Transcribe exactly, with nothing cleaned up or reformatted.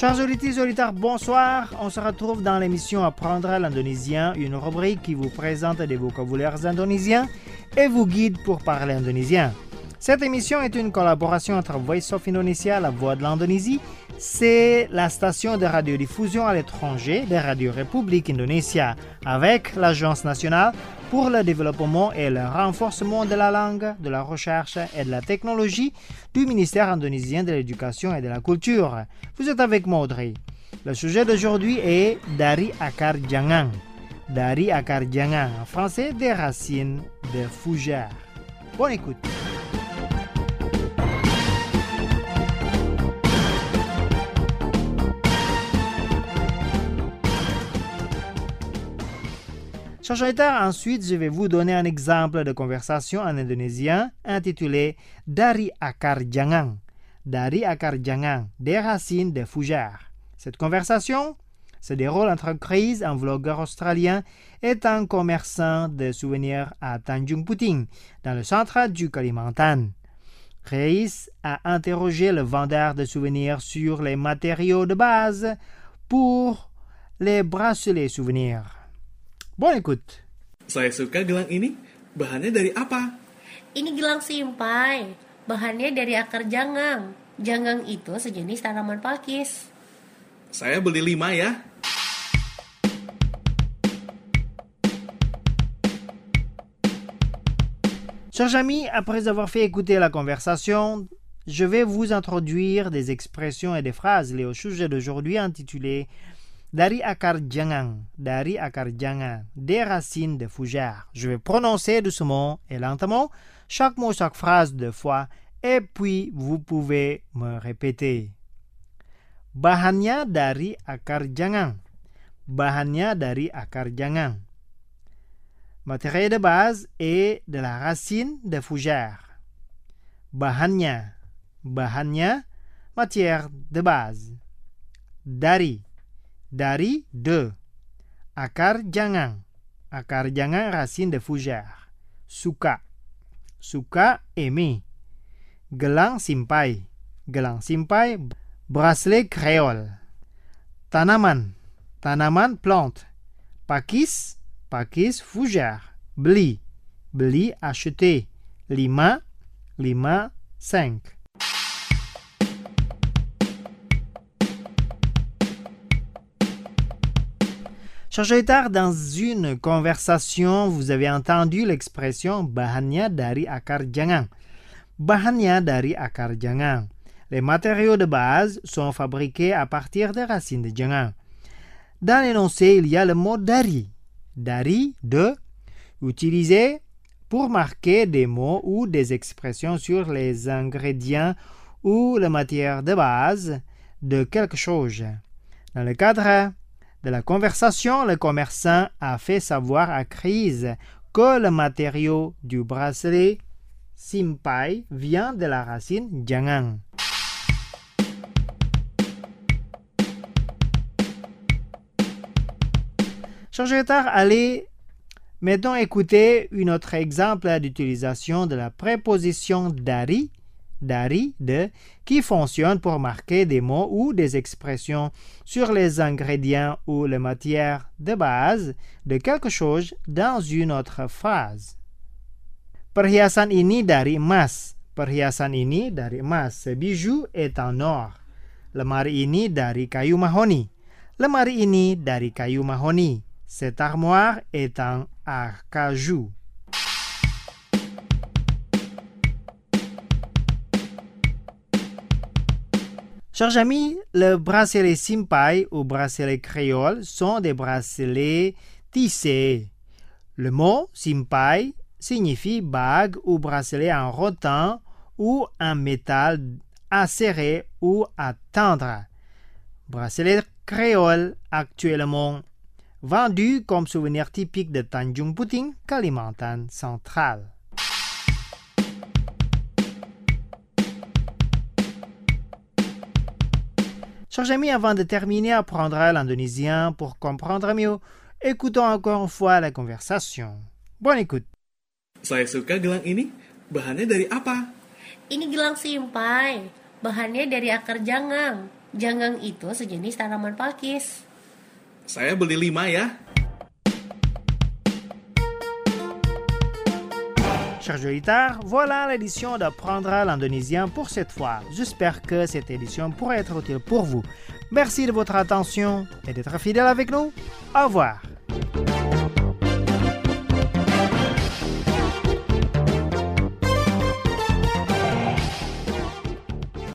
Chers auditeurs et auditeurs, bonsoir. On se retrouve dans l'émission Apprendre l'indonésien, une rubrique qui vous présente des vocabulaires indonésiens et vous guide pour parler indonésien. Cette émission est une collaboration entre Voice of Indonesia, la voix de l'Indonésie, c'est la station de radiodiffusion à l'étranger de Radio République Indonésia, avec l'Agence nationale pour le développement et le renforcement de la langue, de la recherche et de la technologie du ministère indonésien de l'Éducation et de la Culture. Vous êtes avec moi, Audrey. Le sujet d'aujourd'hui est Dari Akar Jangang. Dari Akar Jangang, en français, des racines de fougère. Bonne écoute. Chers auditeurs, ensuite, je vais vous donner un exemple de conversation en indonésien intitulé Dari Akar Jangang. Dari Akar Jangang, des racines de fougère. Cette conversation se déroule entre Chris, un vlogueur australien, et un commerçant de souvenirs à Tanjung Puting, dans le centre du Kalimantan. Chris a interrogé le vendeur de souvenirs sur les matériaux de base pour les bracelets souvenirs. Bonne écoute. Saya suka gelang ini. Bahannya dari apa? Ini gelang simpai. Bahannya dari akar jangang. Jangang itu sejenis tanaman pakis. Saya beli lima ya. Chers amis, après avoir fait écouter la conversation, je vais vous introduire des expressions et des phrases liées au sujet d'aujourd'hui intitulé Dari akar jangang, dari akar jangang, des racines de fougère. Je vais prononcer doucement et lentement chaque mot, chaque phrase deux fois, et puis vous pouvez me répéter. Bahannya dari akar jangang. Bahannya dari akar jangang. Matériel de base est de la racine de fougère. Bahannya, bahannya, matière de base. Dari. Dari de. Akar jangang. Akar jangang racine de fougère. Suka. Suka aimer. Gelang simpai. Gelang simpai bracelet créole. Tanaman. Tanaman plante. Pakis. Pakis fougère. Beli. Beli acheter. Lima. Lima cinq. Chers auditeurs, dans une conversation, vous avez entendu l'expression bahannya dari akar jangang. Bahannya dari akar jangang. Les matériaux de base sont fabriqués à partir des racines de jangang. Dans l'énoncé, il y a le mot dari. Dari, de, utilisé pour marquer des mots ou des expressions sur les ingrédients ou la matière de base de quelque chose. Dans le cadre de la conversation, le commerçant a fait savoir à Chris que le matériau du bracelet simpai vient de la racine jangang. Chers auditeurs, allez maintenant écouter un autre exemple d'utilisation de la préposition dari, dari, de, qui fonctionne pour marquer des mots ou des expressions sur les ingrédients ou les matières de base de quelque chose dans une autre phrase. Perhiasan ini dari emas. Perhiasan ini dari emas. Ce bijou est en or. Lemari ini dari kayu mahoni. Lemari ini dari kayu mahoni. Cette armoire est en acajou. Chers amis, le bracelet simpai ou bracelet créole sont des bracelets tissés. Le mot simpai signifie bague ou bracelet en rotin ou en métal à serrer ou à tendre. Bracelet créole actuellement vendu comme souvenir typique de Tanjung Puting, Kalimantan central. Chers amis, avant de terminer, apprendre l'indonésien pour comprendre mieux. Écoutons encore une fois la conversation. Bonne écoute. Saya suka gelang ini. Bahannya dari apa? Ini gelang simpai. Bahannya dari akar jangang. Jangang itu sejenis tanaman pakis. Saya beli lima ya. Chers auditeurs, voilà l'édition d'Apprendre l'indonésien pour cette fois. J'espère que cette édition pourra être utile pour vous. Merci de votre attention et d'être fidèle avec nous. Au revoir.